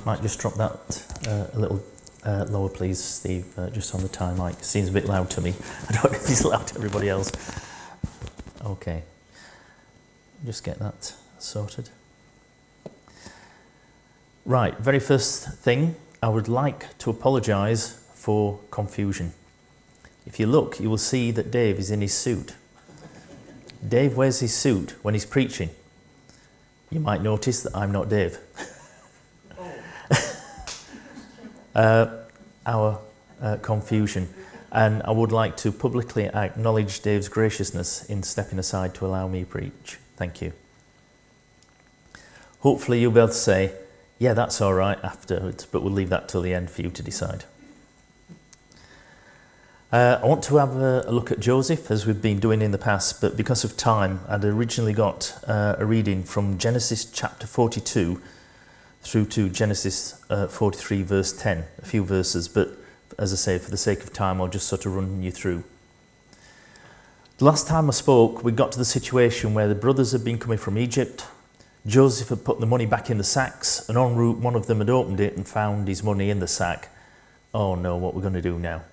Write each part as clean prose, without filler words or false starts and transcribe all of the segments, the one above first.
Might just drop that a little lower, please, Steve, just on the tie mic. Seems a bit loud to me. I don't know if it's loud to everybody else. Okay. Just get that sorted. Right, very first thing, I would like to apologise for confusion. If you look, you will see that Dave is in his suit. Dave wears his suit when he's preaching. You might notice that I'm not Dave. Our confusion. And I would like to publicly acknowledge Dave's graciousness in stepping aside to allow me to preach. Thank you. Hopefully you'll be able to say, yeah, that's all right afterwards, but we'll leave that till the end for you to decide. I want to have a look at Joseph, as we've been doing in the past, but because of time, I'd originally got a reading from Genesis chapter 42 through to Genesis 43 verse 10, a few verses, but as I say, for the sake of time, I'll just sort of run you through. The last time I spoke, we got to the situation where the brothers had been coming from Egypt. Joseph had put the money back in the sacks, and en route one of them had opened it and found his money in the sack. Oh no, what we're going to do now?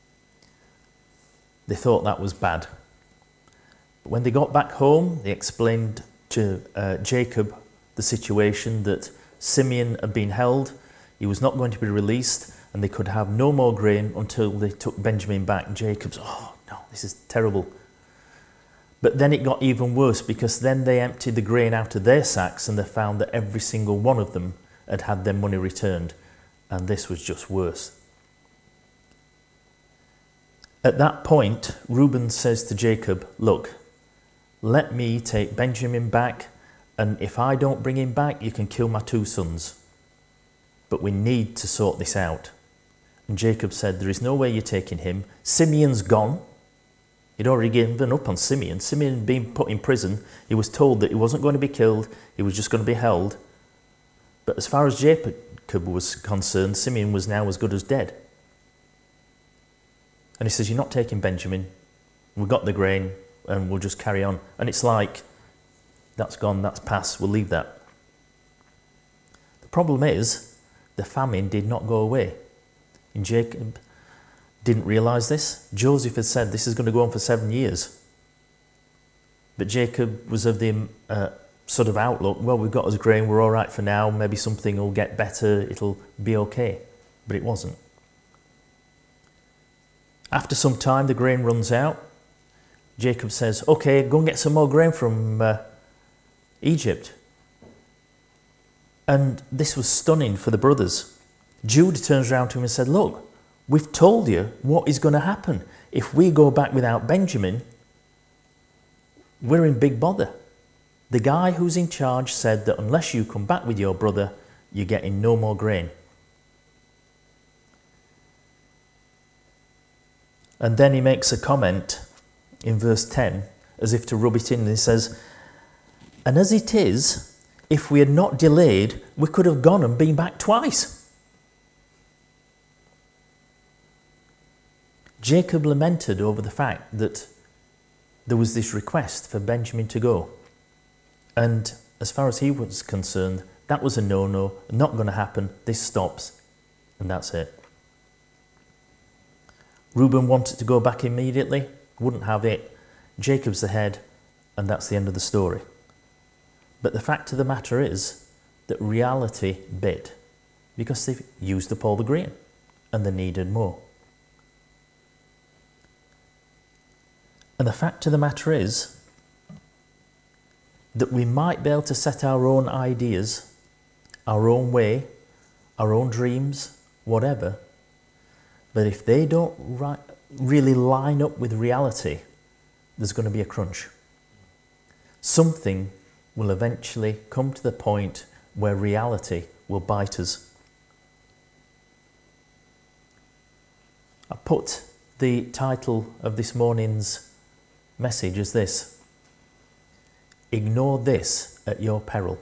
They thought that was bad. But when they got back home, they explained to Jacob the situation that Simeon had been held, he was not going to be released, and they could have no more grain until they took Benjamin back. Jacob's, oh no, this is terrible. But then it got even worse, because then they emptied the grain out of their sacks and they found that every single one of them had had their money returned. And this was just worse. At that point, Reuben says to Jacob, look, let me take Benjamin back, and if I don't bring him back, you can kill my two sons. But we need to sort this out. And Jacob said, there is no way you're taking him. Simeon's gone. He'd already given up on Simeon. Simeon had been put in prison. He was told that he wasn't going to be killed. He was just going to be held. But as far as Jacob was concerned, Simeon was now as good as dead. And he says, you're not taking Benjamin. We've got the grain and we'll just carry on. And it's like, that's gone, that's past, we'll leave that. The problem is, the famine did not go away. And Jacob didn't realise this. Joseph had said this is going to go on for 7 years. But Jacob was of the sort of outlook, well, we've got us grain, we're all right for now, maybe something will get better, it'll be okay. But it wasn't. After some time, the grain runs out. Jacob says, okay, go and get some more grain from Egypt. And this was stunning for the brothers. Judah turns around to him and said, look, we've told you what is going to happen. If we go back without Benjamin, we're in big bother. The guy who's in charge said that unless you come back with your brother, you're getting no more grain. And then he makes a comment in verse 10, as if to rub it in, and he says, and as it is, if we had not delayed, we could have gone and been back twice. Jacob lamented over the fact that there was this request for Benjamin to go. And as far as he was concerned, that was a no-no, not going to happen, this stops, and that's it. Reuben wanted to go back immediately, wouldn't have it. Jacob's the head, and that's the end of the story. But the fact of the matter is that reality bit, because they've used up all the grain, and they needed more. And the fact of the matter is that we might be able to set our own ideas, our own way, our own dreams, whatever, but if they don't really line up with reality, there's going to be a crunch. Something will eventually come to the point where reality will bite us. I put the title of this morning's message as this: ignore this at your peril.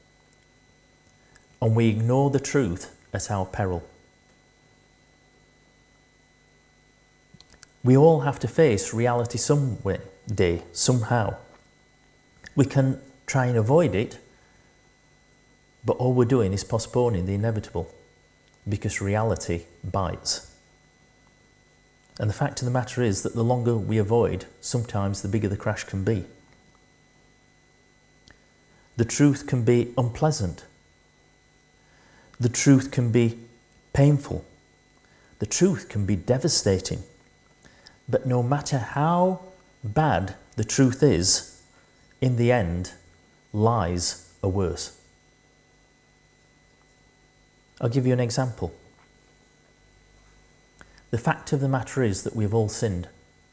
And we ignore the truth at our peril. We all have to face reality some day, somehow. We can try and avoid it, But all we're doing is postponing the inevitable, because reality bites. And the fact of the matter is that the longer we avoid, sometimes the bigger the crash can be. The truth can be unpleasant. The truth can be painful. The truth can be devastating. But no matter how bad the truth is, in the end, lies are worse. I'll give you an example. The fact of the matter is that we have all sinned.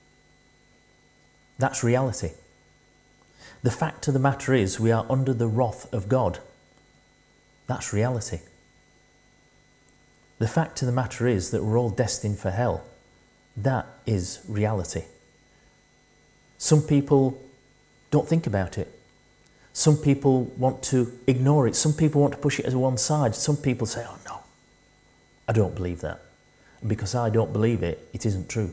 That's reality. The fact of the matter is we are under the wrath of God. That's reality. The fact of the matter is that we're all destined for hell. That is reality. Some people don't think about it. Some people want to ignore it. Some people want to push it to one side. Some people say, oh no, I don't believe that. And because I don't believe it, it isn't true.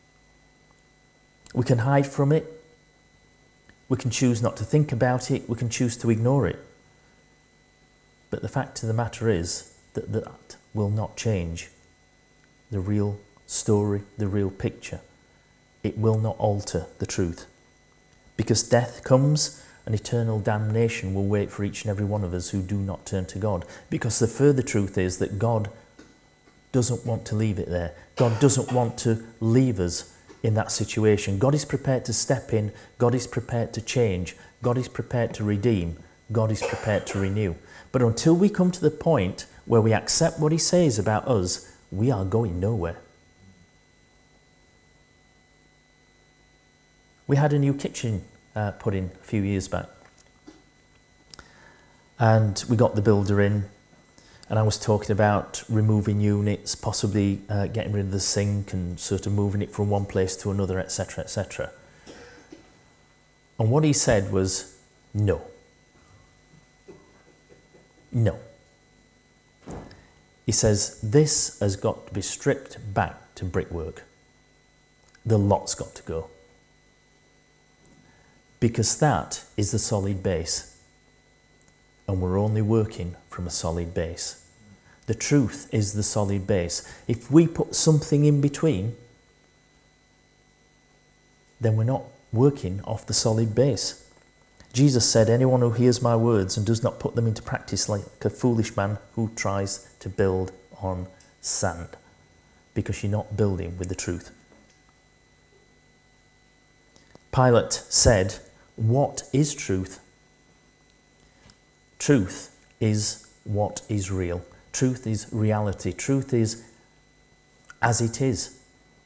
We can hide from it. We can choose not to think about it. We can choose to ignore it. But the fact of the matter is that that will not change the real story, the real picture. It will not alter the truth. Because death comes and eternal damnation will wait for each and every one of us who do not turn to God. Because the further truth is that God doesn't want to leave it there. God doesn't want to leave us in that situation. God is prepared to step in. God is prepared to change. God is prepared to redeem. God is prepared to renew. But until we come to the point where we accept what he says about us, we are going nowhere. We had a new kitchen put in a few years back. And we got the builder in, and I was talking about removing units, possibly getting rid of the sink and sort of moving it from one place to another, etc., etc. And what he said was, no. No. He says, this has got to be stripped back to brickwork. The lot's got to go. Because that is the solid base. And we're only working from a solid base. The truth is the solid base. If we put something in between, then we're not working off the solid base. Jesus said, anyone who hears my words and does not put them into practice like a foolish man who tries to build on sand. Because you're not building with the truth. Pilate said, what is truth? Truth is what is real. Truth is reality. Truth is as it is.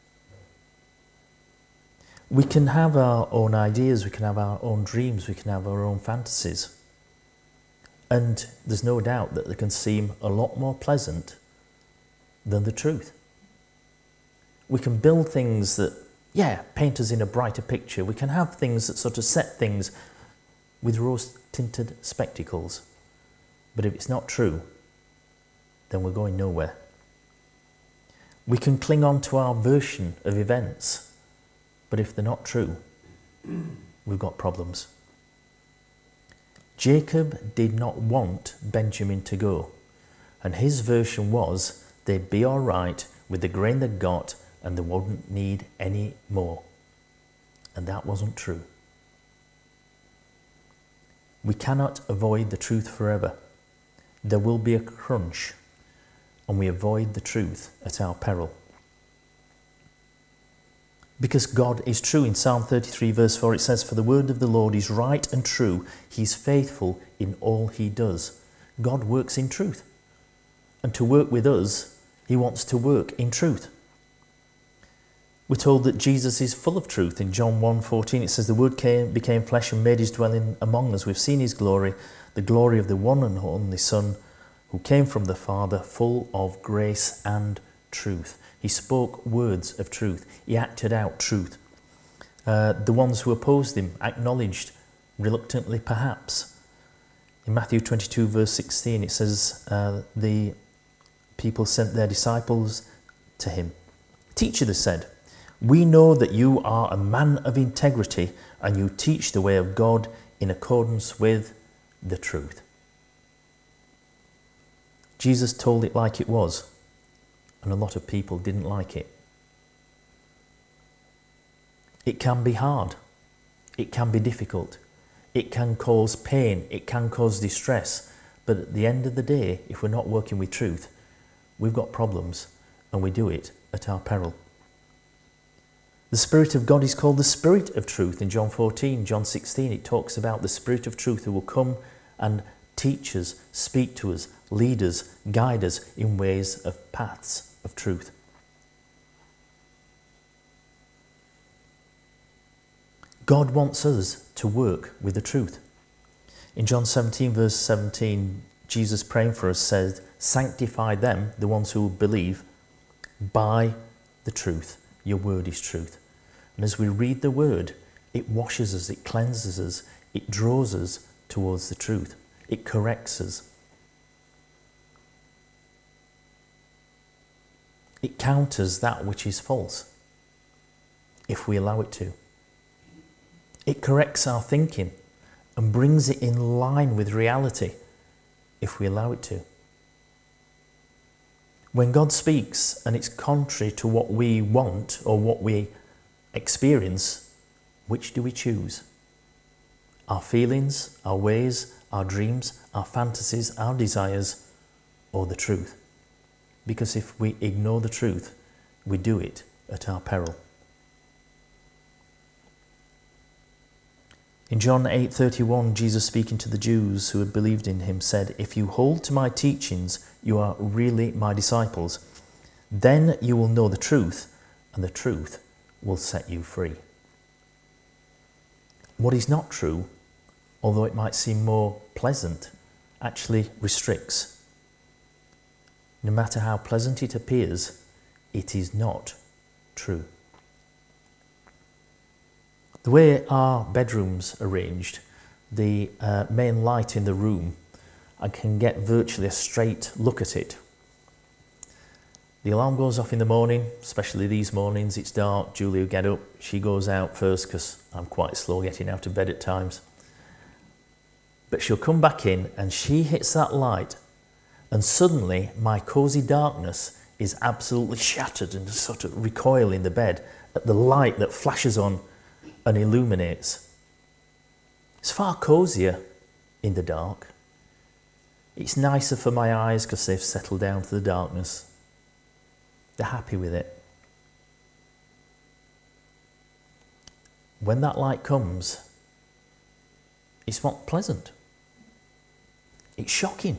We can have our own ideas, we can have our own dreams, we can have our own fantasies. And there's no doubt that they can seem a lot more pleasant than the truth. We can build things that, paint us in a brighter picture. We can have things that sort of set things with rose-tinted spectacles. But if it's not true, then we're going nowhere. We can cling on to our version of events, but if they're not true, we've got problems. Jacob did not want Benjamin to go, and his version was they'd be all right with the grain they got and they wouldn't need any more. And that wasn't true. We cannot avoid the truth forever. There will be a crunch, and we avoid the truth at our peril. Because God is true. In Psalm 33 verse 4 it says, for the word of the Lord is right and true. He's faithful in all he does. God works in truth. And to work with us, he wants to work in truth. We're told that Jesus is full of truth. In John 1:14 it says, the word became flesh and made his dwelling among us. We've seen his glory, the glory of the one and only Son, who came from the Father, full of grace and truth. He spoke words of truth. He acted out truth. The ones who opposed him acknowledged, reluctantly perhaps. In Matthew 22 verse 16 it says, the people sent their disciples to him. Teacher, they said, we know that you are a man of integrity and you teach the way of God in accordance with the truth. Jesus told it like it was, and a lot of people didn't like it. It can be hard. It can be difficult. It can cause pain. It can cause distress. But at the end of the day, if we're not working with truth, we've got problems, and we do it at our peril. The Spirit of God is called the Spirit of Truth. In John 14, John 16, it talks about the Spirit of Truth who will come and teach us, speak to us, lead us, guide us in ways of paths of truth. God wants us to work with the truth. In John 17, verse 17, Jesus praying for us said, "Sanctify them, the ones who believe, by the truth. Your word is truth." And as we read the word, it washes us, it cleanses us, it draws us towards the truth. It corrects us. It counters that which is false, if we allow it to. It corrects our thinking and brings it in line with reality, if we allow it to. When God speaks and it's contrary to what we want or what we experience, which do we choose? Our feelings, our ways, our dreams, our fantasies, our desires, or the truth? Because if we ignore the truth, we do it at our peril. In John 8:31, Jesus speaking to the Jews who had believed in him said, "If you hold to my teachings, you are really my disciples. Then you will know the truth, and the truth will set you free." What is not true, although it might seem more pleasant, actually restricts. No matter how pleasant it appears, it is not true. The way our bedroom's arranged, the main light in the room, I can get virtually a straight look at it. The alarm goes off in the morning, especially these mornings. It's dark, Julie will get up. She goes out first because I'm quite slow getting out of bed at times. But she'll come back in and she hits that light, and suddenly my cosy darkness is absolutely shattered and sort of recoil in the bed at the light that flashes on and illuminates. It's far cosier in the dark. It's nicer for my eyes because they've settled down to the darkness. They're happy with it. When that light comes, it's not pleasant. It's shocking.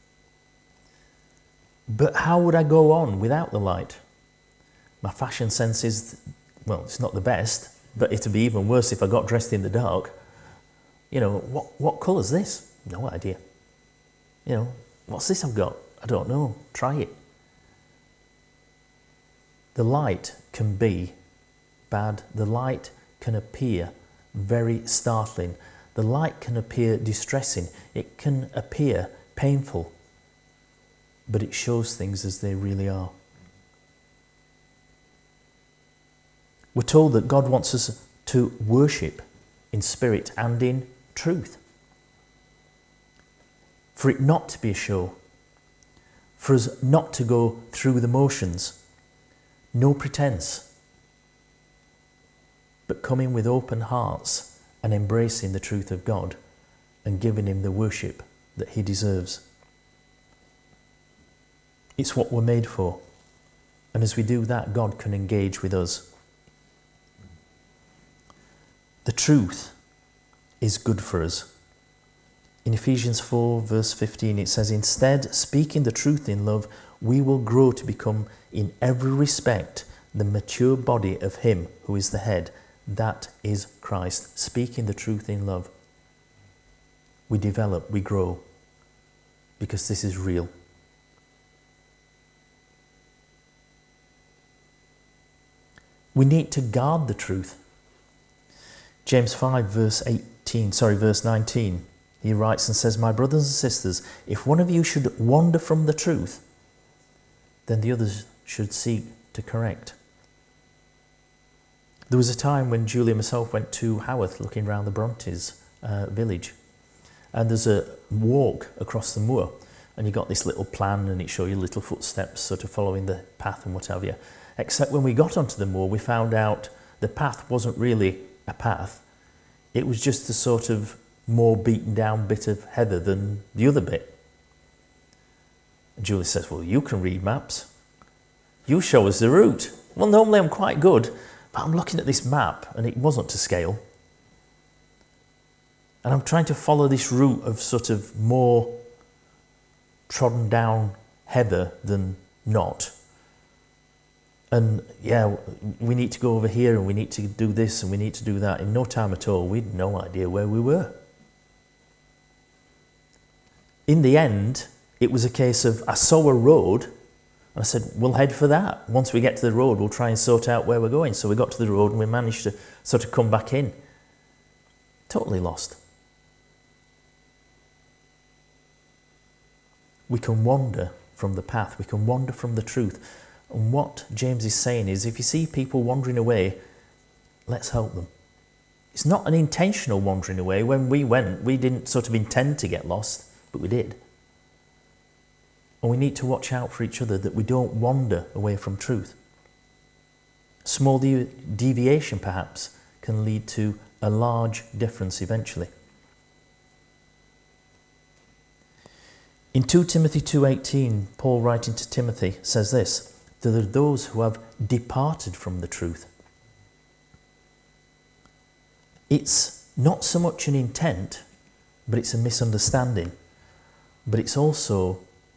But how would I go on without the light? My fashion sense is, well, it's not the best, but it'd be even worse if I got dressed in the dark. You know, what colour's this? No idea. You know, what's this I've got? I don't know. Try it. The light can be bad. The light can appear very startling. The light can appear distressing. It can appear painful. But it shows things as they really are. We're told that God wants us to worship in spirit and in truth. For it not to be a show. For us not to go through the motions. No pretense. But coming with open hearts and embracing the truth of God and giving him the worship that he deserves. It's what we're made for. And as we do that, God can engage with us. The truth is good for us. In Ephesians 4 verse 15 it says, "Instead, speaking the truth in love, we will grow to become in every respect the mature body of him who is the head, that is Christ." Speaking the truth in love. We develop, we grow, because this is real. We need to guard the truth. James 5 verse 19, he writes and says, "My brothers and sisters, if one of you should wander from the truth, then the others should seek to correct." There was a time when Julie and myself went to Haworth looking around the Brontes village, and there's a walk across the moor, and you got this little plan and it showed you little footsteps sort of following the path and what have you. Except when we got onto the moor, we found out the path wasn't really a path. It was just a sort of more beaten down bit of heather than the other bit. And Julie says, well, you can read maps. You show us the route. Well, normally I'm quite good, but I'm looking at this map and it wasn't to scale. And I'm trying to follow this route of sort of more trodden down heather than not. And yeah, we need to go over here and we need to do this and we need to do that. In no time at all, we had no idea where we were. In the end, it was a case of, I saw a road and I said, we'll head for that. Once we get to the road, we'll try and sort out where we're going. So we got to the road and we managed to sort of come back in. Totally lost. We can wander from the path. We can wander from the truth. And what James is saying is, if you see people wandering away, let's help them. It's not an intentional wandering away. When we went, we didn't sort of intend to get lost, but we did. And we need to watch out for each other that we don't wander away from truth. Small deviation, perhaps, can lead to a large difference eventually. In 2 Timothy 2:18, Paul writing to Timothy says this, there are those who have departed from the truth. It's not so much an intent, but it's a misunderstanding. But it's also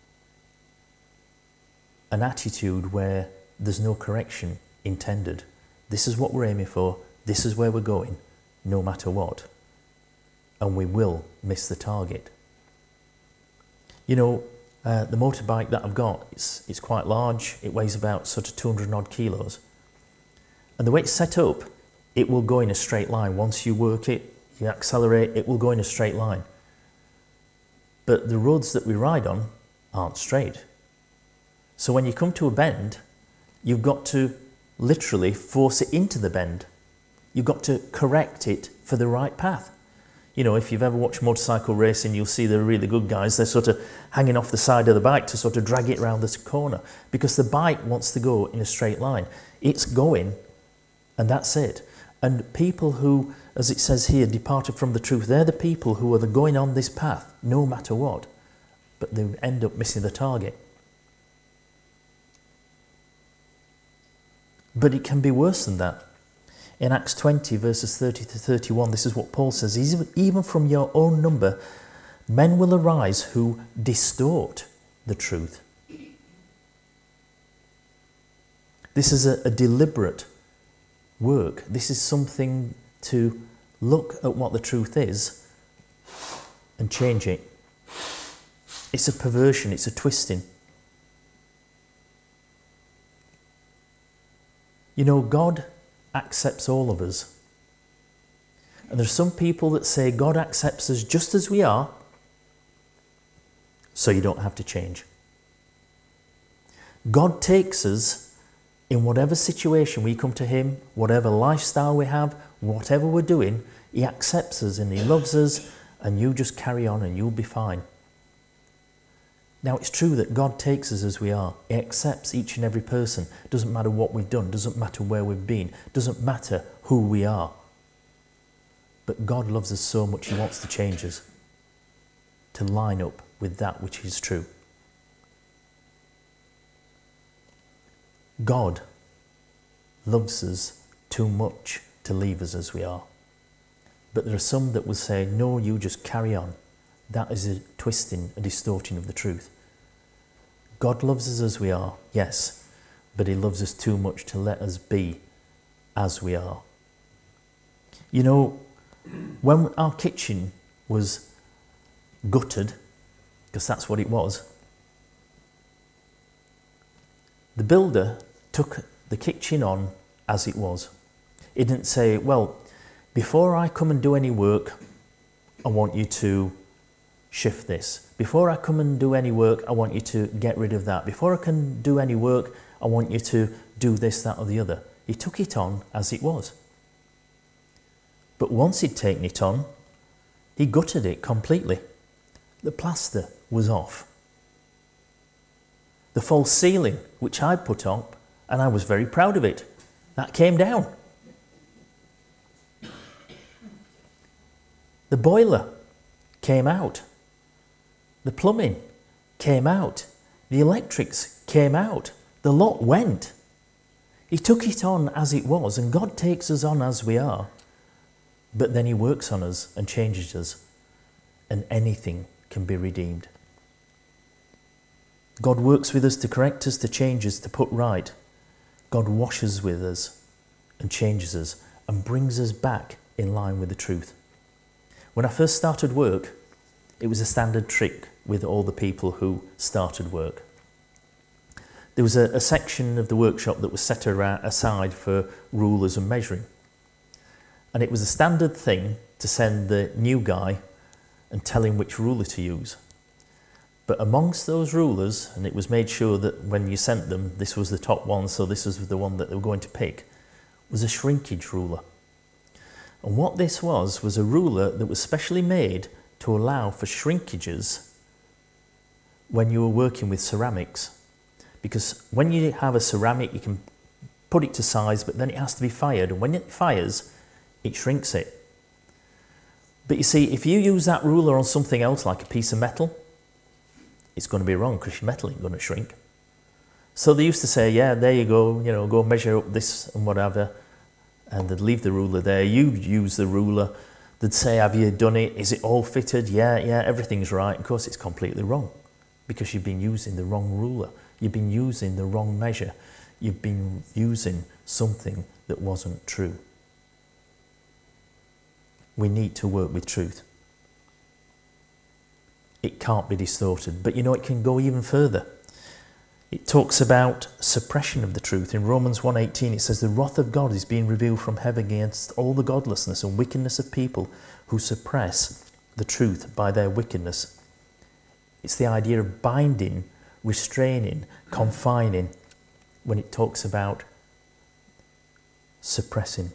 an attitude where there's no correction intended. This is what we're aiming for. This is where we're going, no matter what. And we will miss the target. You know, the motorbike that I've got, it's quite large. It weighs about sort of 200 odd kilos. And the way it's set up, it will go in a straight line. Once you work it, you accelerate, it will go in a straight line. But the roads that we ride on aren't straight. So when you come to a bend, you've got to literally force it into the bend. You've got to correct it for the right path. You know, if you've ever watched motorcycle racing, you'll see the really good guys, they're sort of hanging off the side of the bike to sort of drag it around this corner because the bike wants to go in a straight line. It's going, and that's it. And people who, as it says here, departed from the truth, they're the people who are going on this path, no matter what, but they end up missing the target. But it can be worse than that. In Acts 20, verses 30 to 31, this is what Paul says, even from your own number, men will arise who distort the truth. This is a deliberate work. This is something to look at what the truth is and change it. It's a perversion, it's a twisting. You know, God accepts all of us. And there's some people that say God accepts us just as we are, so you don't have to change. God takes us in whatever situation we come to Him, whatever lifestyle we have, whatever we're doing, He accepts us and He loves us, and you just carry on and you'll be fine. Now, it's true that God takes us as we are. He accepts each and every person. Doesn't matter what we've done, doesn't matter where we've been, doesn't matter who we are. But God loves us so much He wants to change us to line up with that which is true. God loves us too much to leave us as we are. But there are some that will say, no, you just carry on. That is a twisting, a distorting of the truth. God loves us as we are, yes, but He loves us too much to let us be as we are. You know, when our kitchen was gutted, because that's what it was, the builder took the kitchen on as it was. He didn't say, well, before I come and do any work, I want you to shift this. Before I come and do any work, I want you to get rid of that. Before I can do any work, I want you to do this, that or the other. He took it on as it was. But once he'd taken it on, he gutted it completely. The plaster was off. The false ceiling, which I put up, and I was very proud of it, that came down. The boiler came out. The plumbing came out. The electrics came out. The lot went. He took it on as it was, and God takes us on as we are. But then he works on us and changes us, and anything can be redeemed. God works with us to correct us, to change us, to put right. God washes with us and changes us and brings us back in line with the truth. When I first started work, it was a standard trick with all the people who started work. There was a section of the workshop that was set aside for rulers and measuring. And it was a standard thing to send the new guy and tell him which ruler to use. But amongst those rulers, and it was made sure that when you sent them, this was the top one, so this was the one that they were going to pick, was a shrinkage ruler. And what this was a ruler that was specially made to allow for shrinkages when you were working with ceramics. Because when you have a ceramic, you can put it to size, but then it has to be fired. And when it fires, it shrinks it. But you see, if you use that ruler on something else, like a piece of metal, it's going to be wrong because your metal ain't going to shrink. So they used to say, yeah, there you go, go measure up this and whatever. And they'd leave the ruler there. You'd use the ruler. They'd say, have you done it? Is it all fitted? Yeah, everything's right. Of course, it's completely wrong because you've been using the wrong ruler. You've been using the wrong measure. You've been using something that wasn't true. We need to work with truth. It can't be distorted. But it can go even further. It talks about suppression of the truth. In Romans 1:18 it says, the wrath of God is being revealed from heaven against all the godlessness and wickedness of people who suppress the truth by their wickedness. It's the idea of binding, restraining, confining when it talks about suppressing.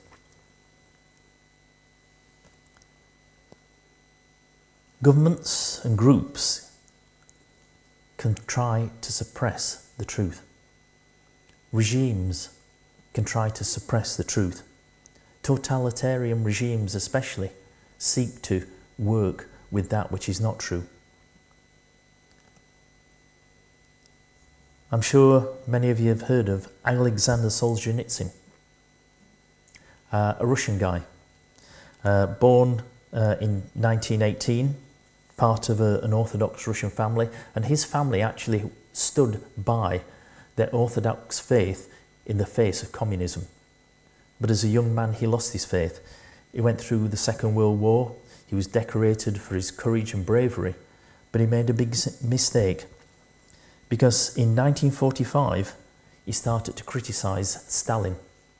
Governments and groups can try to suppress the truth. Regimes can try to suppress the truth. Totalitarian regimes especially seek to work with that which is not true. I'm sure many of you have heard of Alexander Solzhenitsyn, a Russian guy, born in 1918, part of an Orthodox Russian family, and his family actually stood by their Orthodox faith in the face of communism. But as a young man, he lost his faith. He went through the Second World War. He was decorated for his courage and bravery, but he made a big mistake because in 1945, he started to criticize Stalin.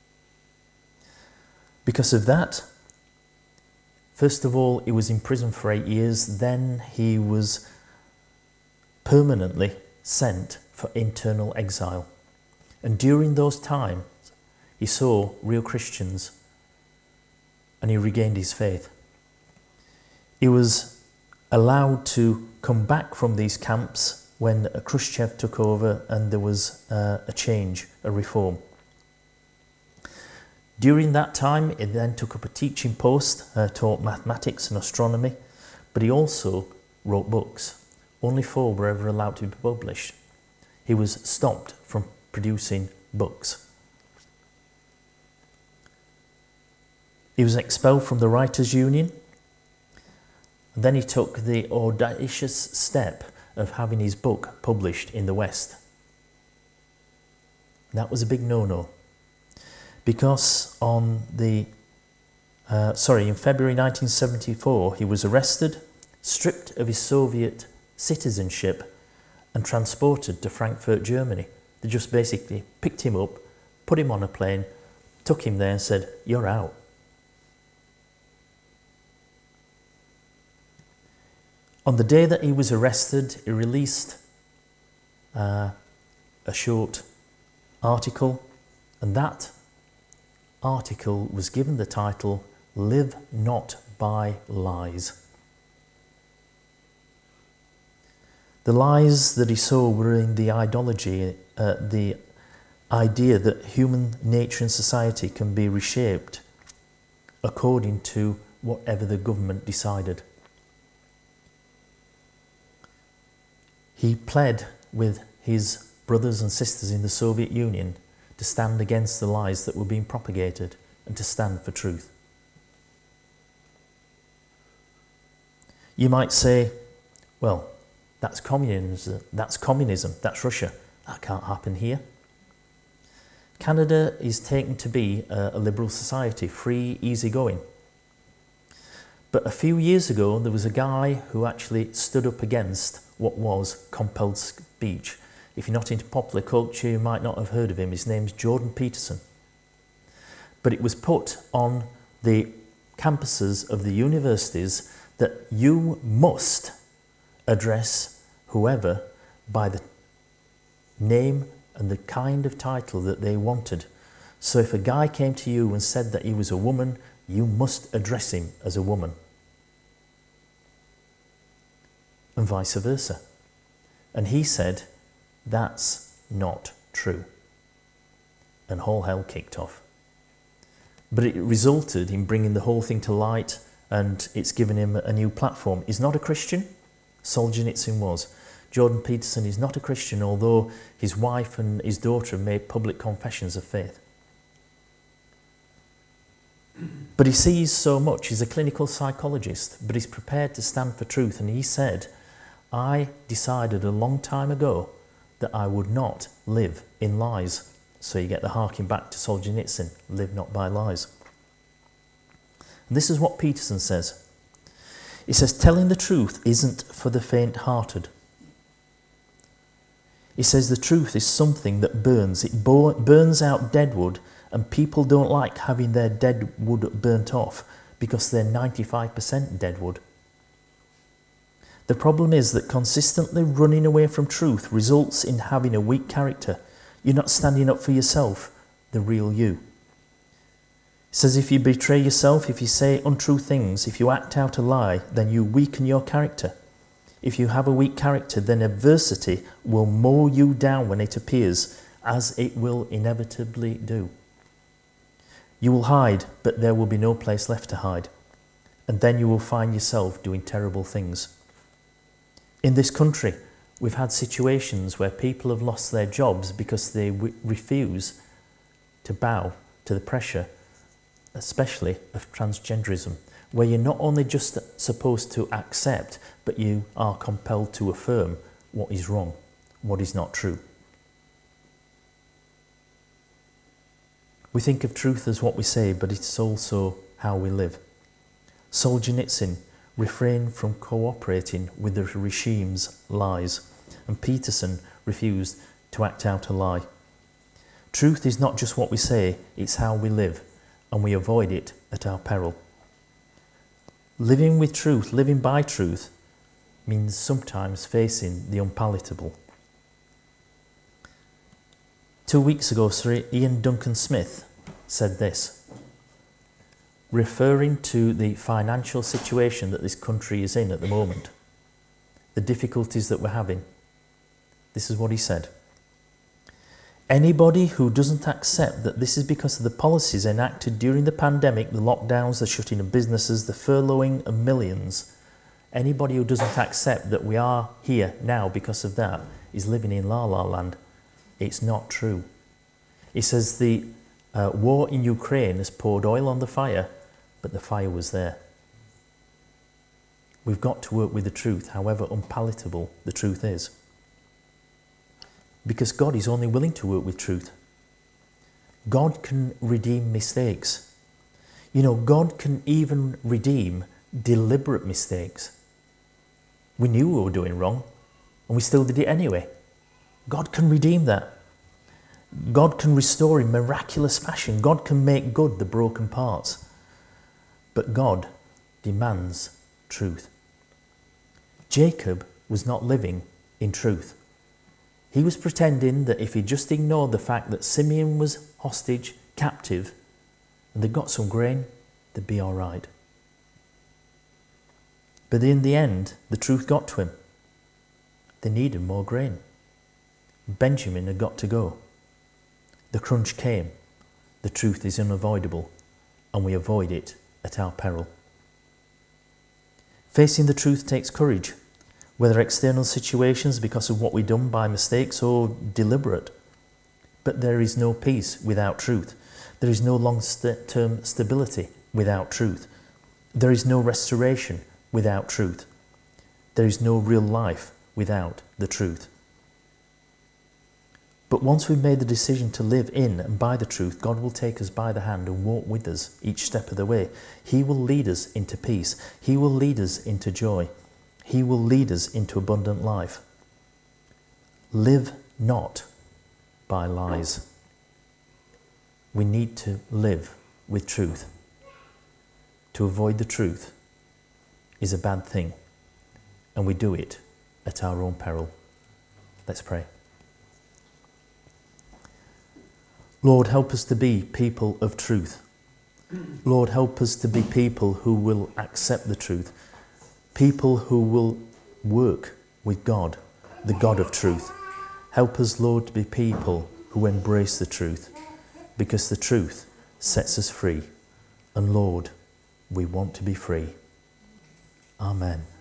Because of that, first of all, he was in prison for 8 years. Then he was permanently sent for internal exile. And during those times, he saw real Christians and he regained his faith. He was allowed to come back from these camps when Khrushchev took over and there was a change, a reform. During that time, he then took up a teaching post, taught mathematics and astronomy, but he also wrote books. Only 4 were ever allowed to be published. He was stopped from producing books. He was expelled from the Writers' Union, and then he took the audacious step of having his book published in the West. That was a big no-no. Because in February 1974, he was arrested, stripped of his Soviet citizenship and transported to Frankfurt, Germany. They just basically picked him up, put him on a plane, took him there and said, "You're out." On the day that he was arrested, he released a short article, and that article was given the title, "Live Not by Lies." The lies that he saw were in the ideology, the idea that human nature and society can be reshaped according to whatever the government decided. He pled with his brothers and sisters in the Soviet Union to stand against the lies that were being propagated and to stand for truth. You might say, well, that's communism, that's Russia. That can't happen here. Canada is taken to be a liberal society, free, easygoing. But a few years ago, there was a guy who actually stood up against what was compelled speech. If you're not into popular culture, you might not have heard of him. His name's Jordan Peterson. But it was put on the campuses of the universities that you must address whoever by the name and the kind of title that they wanted. So if a guy came to you and said that he was a woman, you must address him as a woman. And vice versa. And he said, that's not true. And all hell kicked off. But it resulted in bringing the whole thing to light, and it's given him a new platform. He's not a Christian. Solzhenitsyn was. Jordan Peterson is not a Christian, although his wife and his daughter made public confessions of faith. But he sees so much. He's a clinical psychologist, but he's prepared to stand for truth. And he said, I decided a long time ago that I would not live in lies. So you get the harking back to Solzhenitsyn, live not by lies. And this is what Peterson says. He says, telling the truth isn't for the faint-hearted. He says the truth is something that burns. It burns out dead wood, and people don't like having their dead wood burnt off because they're 95% dead wood. The problem is that consistently running away from truth results in having a weak character. You're not standing up for yourself, the real you. He says if you betray yourself, if you say untrue things, if you act out a lie, then you weaken your character. If you have a weak character, then adversity will mow you down when it appears, as it will inevitably do. You will hide, but there will be no place left to hide. And then you will find yourself doing terrible things. In this country, we've had situations where people have lost their jobs because they refuse to bow to the pressure, especially of transgenderism, where you're not only just supposed to accept, but you are compelled to affirm what is wrong, what is not true. We think of truth as what we say, but it's also how we live. Solzhenitsyn refrained from cooperating with the regime's lies, and Peterson refused to act out a lie. Truth is not just what we say, it's how we live, and we avoid it at our peril. Living with truth, living by truth, means sometimes facing the unpalatable. 2 weeks ago, Sir Ian Duncan Smith said this, referring to the financial situation that this country is in at the moment, the difficulties that we're having. This is what he said. Anybody who doesn't accept that this is because of the policies enacted during the pandemic, the lockdowns, the shutting of businesses, the furloughing of millions, anybody who doesn't accept that we are here now because of that is living in la-la land. It's not true. He says the war in Ukraine has poured oil on the fire, but the fire was there. We've got to work with the truth, however unpalatable the truth is. Because God is only willing to work with truth. God can redeem mistakes. You know, God can even redeem deliberate mistakes. We knew we were doing wrong, and we still did it anyway. God can redeem that. God can restore in miraculous fashion. God can make good the broken parts. But God demands truth. Jacob was not living in truth. He was pretending that if he just ignored the fact that Simeon was hostage, captive, and they got some grain, they'd be all right. But in the end, the truth got to him. They needed more grain. Benjamin had got to go. The crunch came. The truth is unavoidable, and we avoid it at our peril. Facing the truth takes courage, whether external situations because of what we've done by mistakes or deliberate. But there is no peace without truth. There is no long-term stability without truth. There is no restoration without truth. There is no real life without the truth. But once we've made the decision to live in and by the truth, God will take us by the hand and walk with us each step of the way. He will lead us into peace. He will lead us into joy. He will lead us into abundant life. Live not by lies. We need to live with truth. To avoid the truth is a bad thing, and we do it at our own peril. Let's pray. Lord, help us to be people of truth. Lord, help us to be people who will accept the truth. People who will work with God, the God of truth. Help us, Lord, to be people who embrace the truth, because the truth sets us free. And Lord, we want to be free. Amen.